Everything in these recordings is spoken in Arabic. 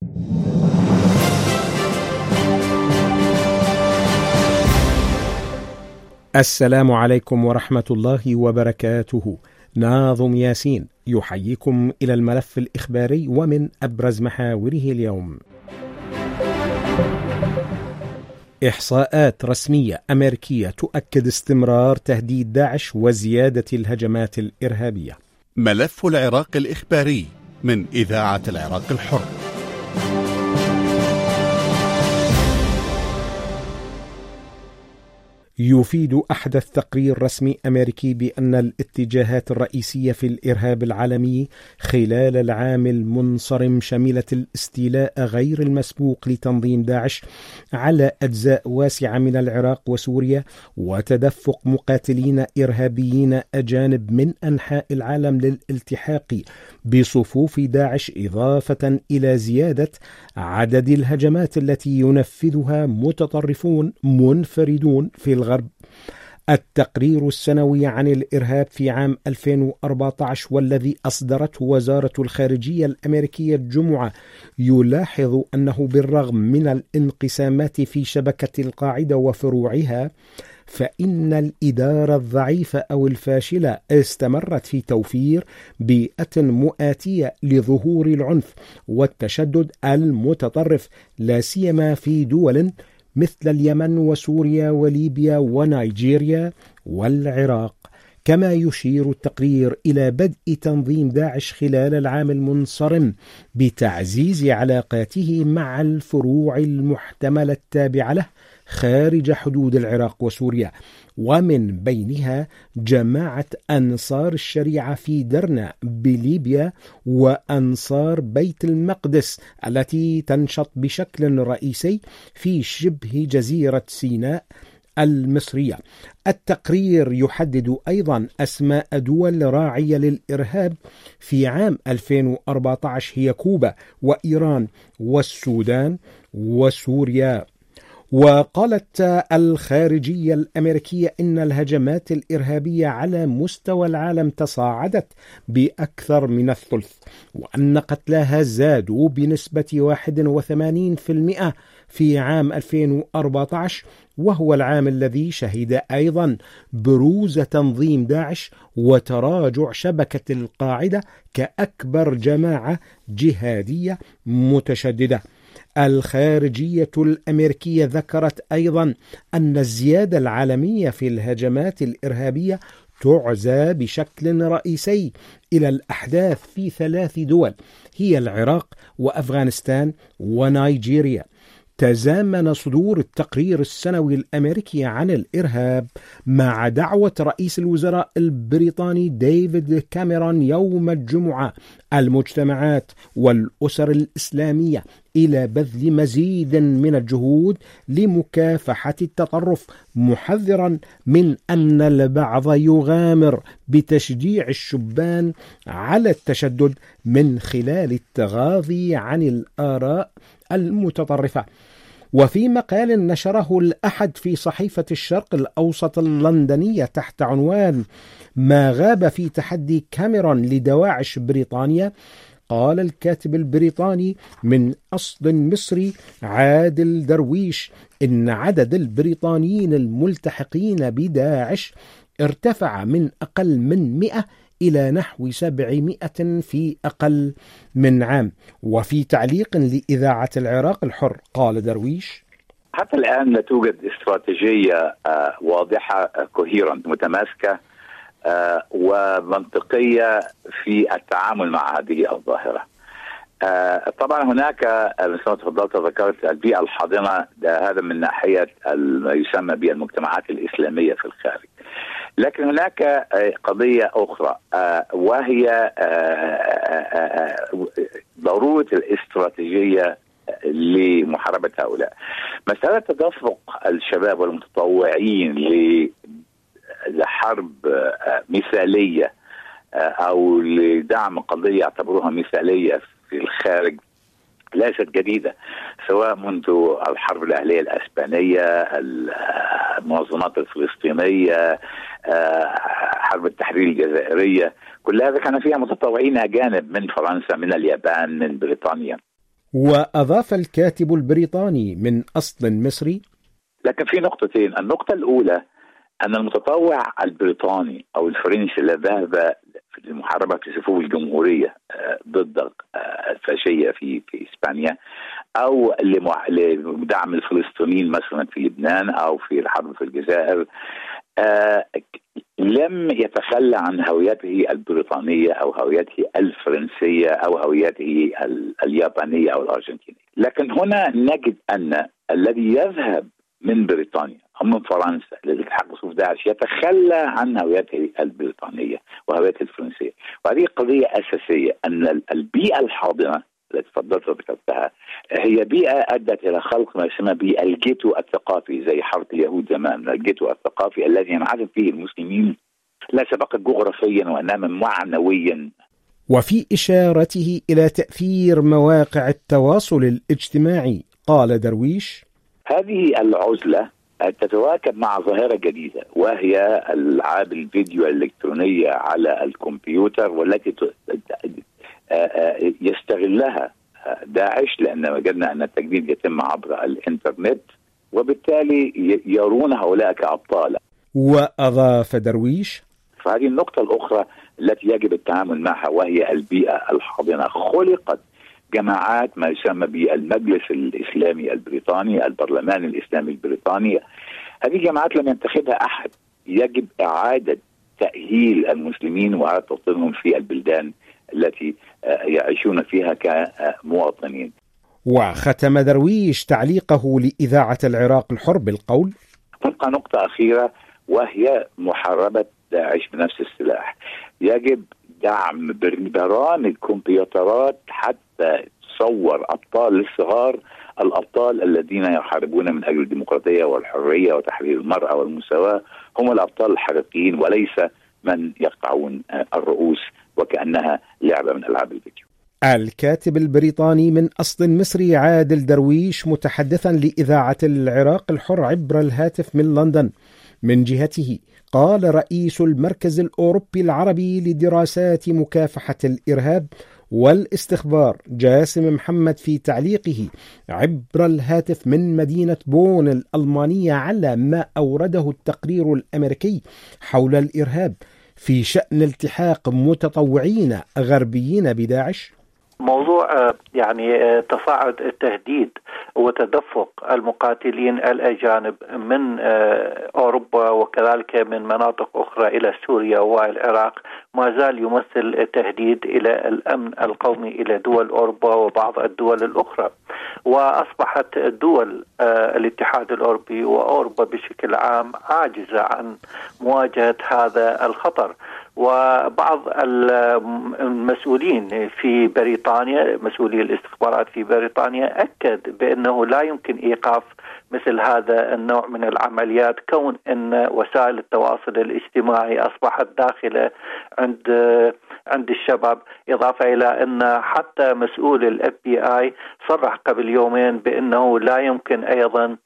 السلام عليكم ورحمة الله وبركاته. ناظم ياسين يحييكم إلى الملف الإخباري ومن أبرز محاوره اليوم. إحصاءات رسمية أمريكية تؤكد استمرار تهديد داعش وزيادة الهجمات الإرهابية. ملف العراق الإخباري من إذاعة العراق الحر. يفيد أحدث تقرير رسمي أمريكي بأن الاتجاهات الرئيسية في الإرهاب العالمي خلال العام المنصرم شملت الاستيلاء غير المسبوق لتنظيم داعش على أجزاء واسعة من العراق وسوريا، وتدفق مقاتلين إرهابيين أجانب من أنحاء العالم للالتحاق بصفوف داعش، إضافة إلى زيادة عدد الهجمات التي ينفذها متطرفون منفردون في الغرب. التقرير السنوي عن الإرهاب في عام 2014 والذي أصدرته وزارة الخارجية الأمريكية الجمعة يلاحظ أنه بالرغم من الانقسامات في شبكة القاعدة وفروعها، فإن الإدارة الضعيفة أو الفاشلة استمرت في توفير بيئة مؤاتية لظهور العنف والتشدد المتطرف، لا سيما في دول مثل اليمن وسوريا وليبيا ونيجيريا والعراق. كما يشير التقرير إلى بدء تنظيم داعش خلال العام المنصرم بتعزيز علاقاته مع الفروع المحتملة التابعة له خارج حدود العراق وسوريا، ومن بينها جماعة أنصار الشريعة في درنا بليبيا، وأنصار بيت المقدس التي تنشط بشكل رئيسي في شبه جزيرة سيناء المصرية. التقرير يحدد أيضا أسماء دول راعية للإرهاب في عام 2014 هي كوبا وإيران والسودان وسوريا. وقالت الخارجية الأمريكية إن الهجمات الإرهابية على مستوى العالم تصاعدت بأكثر من الثلث، وأن قتلاها زادوا بنسبة 81% في عام 2014، وهو العام الذي شهد أيضا بروز تنظيم داعش وتراجع شبكة القاعدة كأكبر جماعة جهادية متشددة. الخارجية الأمريكية ذكرت أيضا أن الزيادة العالمية في الهجمات الإرهابية تعزى بشكل رئيسي إلى الأحداث في 3 دول هي العراق وأفغانستان ونيجيريا. تزامن صدور التقرير السنوي الأمريكي عن الإرهاب مع دعوة رئيس الوزراء البريطاني ديفيد كاميرون يوم الجمعة المجتمعات والأسر الإسلامية إلى بذل مزيد من الجهود لمكافحة التطرف، محذرا من أن البعض يغامر بتشجيع الشبان على التشدد من خلال التغاضي عن الآراء المتطرفة. وفي مقال نشره الأحد في صحيفة الشرق الأوسط اللندنية تحت عنوان ما غاب في تحدي كاميرون لدواعش بريطانيا، قال الكاتب البريطاني من أصل مصري عادل درويش إن عدد البريطانيين الملتحقين بداعش ارتفع من أقل من 100 إلى نحو 700 في أقل من عام. وفي تعليق لإذاعة العراق الحر قال درويش: حتى الآن لا توجد استراتيجية واضحة كوهيرنت متماسكة ومنطقية في التعامل مع هذه الظاهرة. طبعا هناك مثل ما تفضلت ذكرت البيئة الحاضنة، هذا من ناحية ما يسمى بالمجتمعات الإسلامية في الخارج، لكن هناك قضية أخرى وهي ضرورة الاستراتيجية لمحاربة هؤلاء. مسألة تدفق الشباب والمتطوعين لحرب مثالية أو لدعم قضية يعتبروها مثالية في الخارج ليست جديدة، سواء منذ الحرب الأهلية الأسبانية، المنظمات الفلسطينية، حرب التحرير الجزائرية، كل هذا كان فيها متطوعين أجانب من فرنسا، من اليابان، من بريطانيا. وأضاف الكاتب البريطاني من أصل مصري: لكن في نقطتين. النقطة الأولى أن المتطوع البريطاني أو الفرنسي الذي ذهب في المحاربة في صفوف الجمهورية ضد الفاشية في إسبانيا، أو لدعم الفلسطينيين مثلا في لبنان أو في الحرب في الجزائر، لم يتخلى عن هويته البريطانية أو هويته الفرنسية أو هويته اليابانية أو الأرجنتينية. لكن هنا نجد أن الذي يذهب من بريطانيا أو من فرنسا للالتحاق بصفوف داعش يتخلى عن هويته البريطانية وهويته الفرنسية. وهذه قضية أساسية، أن البيئة الحاضنة التي تفضلت وذكرتها هي بيئة أدت إلى خلق ما يسمى بالجيتو الثقافي، زي حرب اليهود زمان، الجيتو الثقافي الذي ينعزل فيه المسلمين لا سبق جغرافيا وإنما معنويا. وفي إشارته إلى تأثير مواقع التواصل الاجتماعي قال درويش: هذه العزلة تتواكب مع ظاهرة جديدة، وهي ألعاب الفيديو الإلكترونية على الكمبيوتر، والتي يستغلها داعش، لأن وجدنا أن التجنيد يتم عبر الإنترنت، وبالتالي يرون هؤلاء كأبطال. وأضاف درويش: فهذه النقطة الأخرى التي يجب التعامل معها، وهي البيئة الحاضنة. خلقت جماعات ما يسمى بالمجلس الإسلامي البريطاني، البرلمان الإسلامي البريطاني. هذه جماعات لم ينتخبها أحد، يجب إعادة تأهيل المسلمين وإعادة توطينهم في البلدان التي يعيشون فيها كمواطنين. وختم درويش تعليقه لإذاعة العراق الحر بالقول: تبقى نقطة أخيرة، وهي محاربة داعش بنفس السلاح. يجب دعم برامج كمبيوترات حتى تصور أبطال الصغار، الأبطال الذين يحاربون من أجل الديمقراطية والحرية وتحرير المرأة والمساواة، هم الأبطال الحقيقيين وليس من يقطعون الرؤوس وكأنها لعبة من ألعاب الفيديو. الكاتب البريطاني من أصل مصري عادل درويش متحدثا لإذاعة العراق الحر عبر الهاتف من لندن. من جهته قال رئيس المركز الأوروبي العربي لدراسات مكافحة الإرهاب والاستخبار جاسم محمد في تعليقه عبر الهاتف من مدينة بون الألمانية على ما أورده التقرير الأمريكي حول الإرهاب في شأن التحاق متطوعين غربيين بداعش: موضوع يعني تصاعد التهديد وتدفق المقاتلين الأجانب من أوروبا وكذلك من مناطق أخرى إلى سوريا والعراق ما زال يمثل تهديد إلى الأمن القومي إلى دول أوروبا وبعض الدول الأخرى. وأصبحت دول الاتحاد الأوروبي وأوروبا بشكل عام عاجزة عن مواجهة هذا الخطر. وبعض المسؤولين في بريطانيا، مسؤولي الاستخبارات في بريطانيا، أكد بأنه لا يمكن إيقاف مثل هذا النوع من العمليات، كون أن وسائل التواصل الاجتماعي أصبحت داخلة عند الشباب، إضافة إلى أن حتى مسؤول ال FBI صرح قبل يومين بأنه لا يمكن أيضا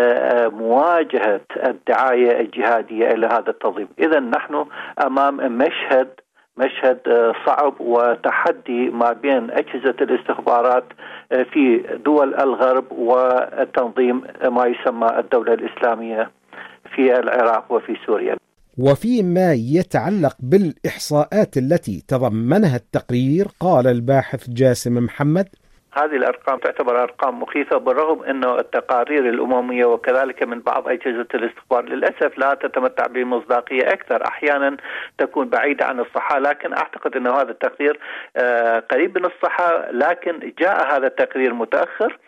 مواجهة الدعاية الجهادية إلى هذا التنظيم. إذن نحن أمام مشهد صعب وتحدي ما بين أجهزة الاستخبارات في دول الغرب وتنظيم ما يسمى الدولة الإسلامية في العراق وفي سوريا. وفيما يتعلق بالإحصاءات التي تضمنها التقرير قال الباحث جاسم محمد: هذه الأرقام تعتبر أرقام مخيفة، بالرغم أنه التقارير الأممية وكذلك من بعض أجهزة الاستخبار للأسف لا تتمتع بمصداقية أكثر، أحيانا تكون بعيدة عن الصحة. لكن أعتقد أنه هذا التقرير قريب من الصحة، لكن جاء هذا التقرير متأخر.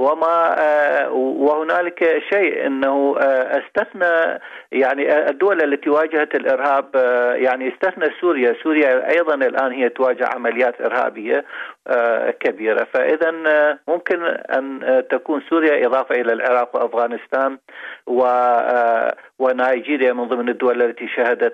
وهنالك شيء أنه استثنى يعني الدول التي واجهت الإرهاب، يعني استثنى سوريا أيضا الآن هي تواجه عمليات إرهابية كبيرة. فإذا ممكن أن تكون سوريا إضافة إلى العراق وأفغانستان ونيجيريا من ضمن الدول التي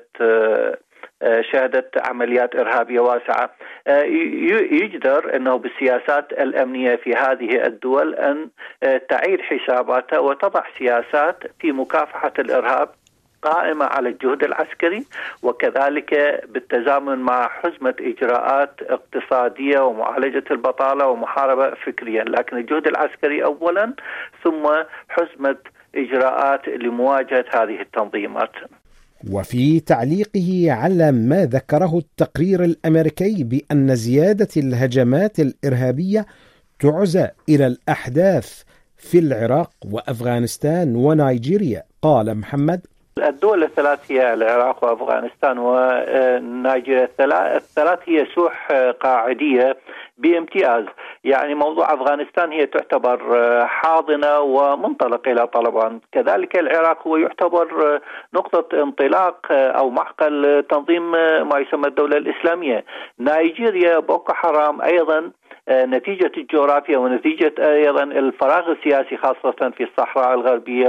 شهدت عمليات إرهابية واسعة. يجدر أنه بالسياسات الأمنية في هذه الدول أن تعيد حساباتها وتضع سياسات في مكافحة الإرهاب قائمة على الجهد العسكري، وكذلك بالتزامن مع حزمة إجراءات اقتصادية ومعالجة البطالة ومحاربة فكريا، لكن الجهد العسكري أولا ثم حزمة إجراءات لمواجهة هذه التنظيمات. وفي تعليقه على ما ذكره التقرير الأمريكي بأن زيادة الهجمات الإرهابية تعزى إلى الأحداث في العراق وأفغانستان ونيجيريا، قال محمد: الدول الثلاث هي العراق وأفغانستان ونيجيريا، الثلاث هي سوح قاعدية بامتياز. يعني موضوع أفغانستان هي تعتبر حاضنة ومنطلق إلى طالبان، كذلك العراق هو يعتبر نقطة انطلاق أو معقل تنظيم ما يسمى الدولة الإسلامية. نيجيريا بوكو حرام أيضا نتيجة الجغرافيا ونتيجة أيضا الفراغ السياسي خاصة في الصحراء الغربية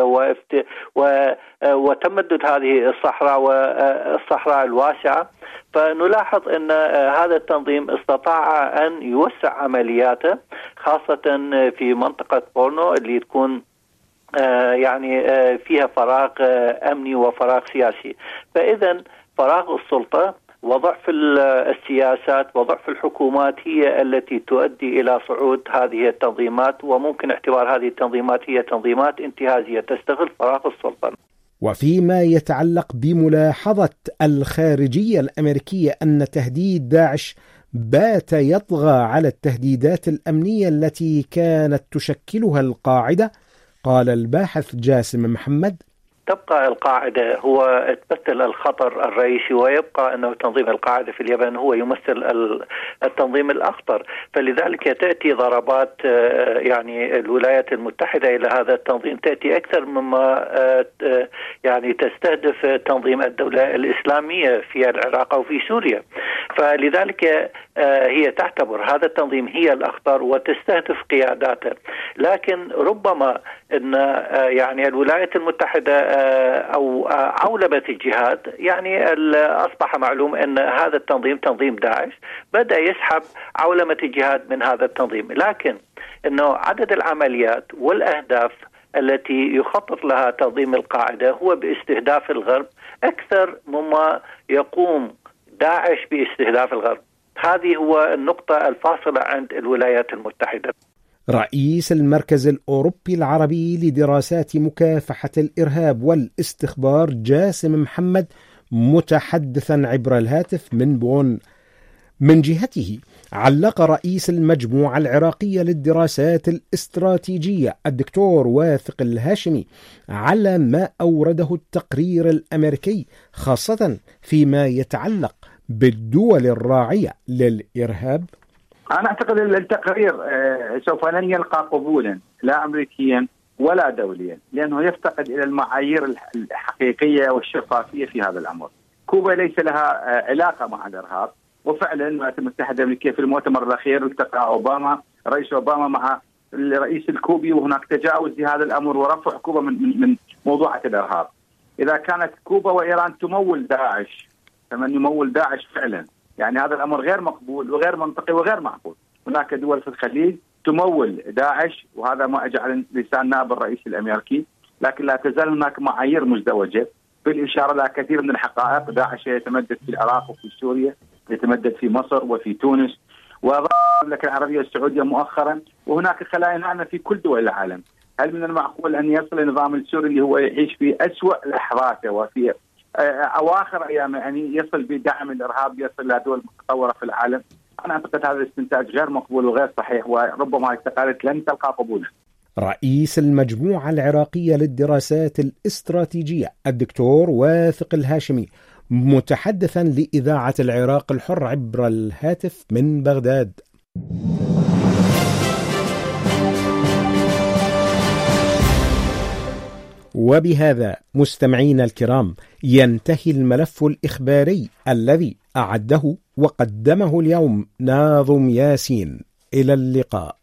وتمدد هذه الصحراء الواسعة، فنلاحظ أن هذا التنظيم استطاع أن يوسع عملياته خاصة في منطقة بورنو اللي تكون يعني فيها فراغ أمني وفراغ سياسي. فإذا فراغ السلطة وضعف السياسات وضعف الحكومات هي التي تؤدي إلى صعود هذه التنظيمات، وممكن اعتبار هذه التنظيمات هي تنظيمات انتهازية تستغل فراغ السلطة. وفيما يتعلق بملاحظة الخارجية الأمريكية أن تهديد داعش بات يطغى على التهديدات الأمنية التي كانت تشكلها القاعدة، قال الباحث جاسم محمد: تبقى القاعدة هو تمثل الخطر الرئيسي، ويبقى أنه تنظيم القاعدة في اليمن هو يمثل التنظيم الأخطر، فلذلك تأتي ضربات يعني الولايات المتحدة إلى هذا التنظيم تأتي أكثر مما يعني تستهدف تنظيم الدولة الإسلامية في العراق أو في سوريا. فلذلك هي تعتبر هذا التنظيم هي الأخطر وتستهدف قياداته، لكن ربما أن يعني الولايات المتحدة أو عولمة الجهاد، يعني أصبح معلوم أن هذا التنظيم تنظيم داعش بدأ يسحب عولمة الجهاد من هذا التنظيم، لكن أنه عدد العمليات والأهداف التي يخطط لها تنظيم القاعدة هو باستهداف الغرب أكثر مما يقوم داعش باستهداف الغرب. هذه هو النقطة الفاصلة عند الولايات المتحدة. رئيس المركز الأوروبي العربي لدراسات مكافحة الإرهاب والاستخبار جاسم محمد متحدثا عبر الهاتف من بون. من جهته علق رئيس المجموعة العراقية للدراسات الاستراتيجية الدكتور واثق الهاشمي على ما أورده التقرير الأمريكي، خاصة فيما يتعلق بالدول الراعية للإرهاب. أنا أعتقد التقرير سوف لن يلقى قبولا لا أمريكيا ولا دوليا، لأنه يفتقد إلى المعايير الحقيقية والشفافية في هذا الأمر. كوبا ليس لها علاقة مع الإرهاب، وفعلا الولايات المتحدة الأمريكية في المؤتمر الأخير التقى رئيس أوباما مع الرئيس الكوبي، وهناك تجاوز لهذا الأمر ورفع كوبا من موضوعة الإرهاب. إذا كانت كوبا وإيران تمول داعش فمن يمول داعش فعلا، يعني هذا الأمر غير مقبول وغير منطقي وغير معقول. هناك دول في الخليج تمول داعش، وهذا ما أجعل لسان نائب الرئيس الأمريكي، لكن لا تزال هناك معايير مزدوجة بالإشارة إلى كثير من الحقائق. داعش يتمدد في العراق وفي سوريا، يتمدد في مصر وفي تونس والمملكة العربية السعودية مؤخرا، وهناك خلايا ناعمة في كل دول العالم. هل من المعقول أن يصل النظام السوري اللي هو يعيش في أسوأ لحظاته وفي أواخر أيام يعني يصل بدعم الإرهاب يصل إلى دول متطورة في العالم؟ أنا أعتقد هذا الاستنتاج غير مقبول وغير صحيح، وربما التقارير لن تلقى قبولا. رئيس المجموعة العراقية للدراسات الاستراتيجية الدكتور واثق الهاشمي متحدثا لإذاعة العراق الحر عبر الهاتف من بغداد. وبهذا مستمعينا الكرام ينتهي الملف الإخباري الذي أعده وقدمه اليوم ناظم ياسين. إلى اللقاء.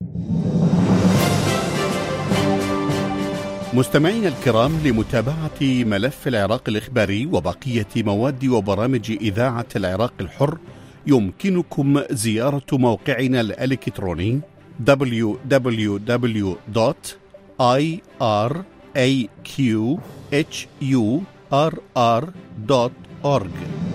مستمعينا الكرام، لمتابعة ملف العراق الإخباري وبقية مواد وبرامج إذاعة العراق الحر يمكنكم زيارة موقعنا الإلكتروني www.iraqhur.com rr.org.